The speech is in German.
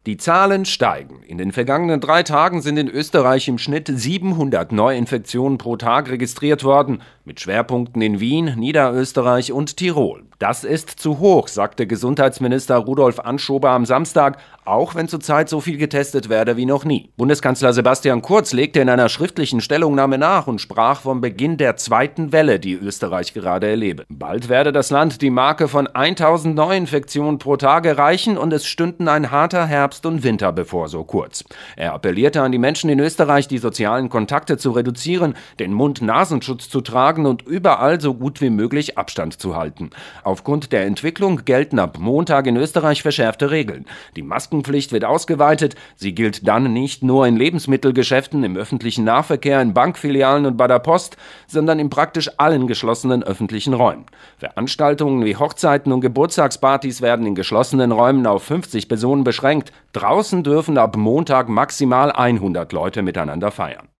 Die Zahlen steigen. In den vergangenen 3 Tagen sind in Österreich im Schnitt 700 Neuinfektionen pro Tag registriert worden, mit Schwerpunkten in Wien, Niederösterreich und Tirol. Das ist zu hoch, sagte Gesundheitsminister Rudolf Anschober am Samstag, auch wenn zurzeit so viel getestet werde wie noch nie. Bundeskanzler Sebastian Kurz legte in einer schriftlichen Stellungnahme nach und sprach vom Beginn der zweiten Welle, die Österreich gerade erlebe. Bald werde das Land die Marke von 1000 Neuinfektionen pro Tag erreichen und es stünden ein harter Herbst und Winter bevor, so Kurz. Er appellierte an die Menschen in Österreich, die sozialen Kontakte zu reduzieren, den Mund-Nasenschutz zu tragen und überall so gut wie möglich Abstand zu halten. Aufgrund der Entwicklung gelten ab Montag in Österreich verschärfte Regeln. Die Maskenpflicht wird ausgeweitet. Sie gilt dann nicht nur in Lebensmittelgeschäften, im öffentlichen Nahverkehr, in Bankfilialen und bei der Post, sondern in praktisch allen geschlossenen öffentlichen Räumen. Veranstaltungen wie Hochzeiten und Geburtstagspartys werden in geschlossenen Räumen auf 50 Personen beschränkt. Draußen dürfen ab Montag maximal 100 Leute miteinander feiern.